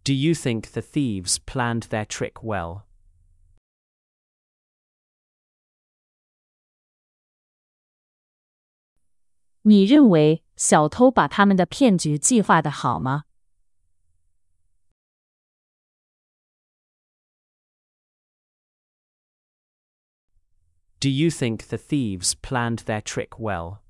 Do you think the thieves planned their trick well? 你认为小偷把他们的骗局计划得好吗？ Do you think the thieves planned their trick well?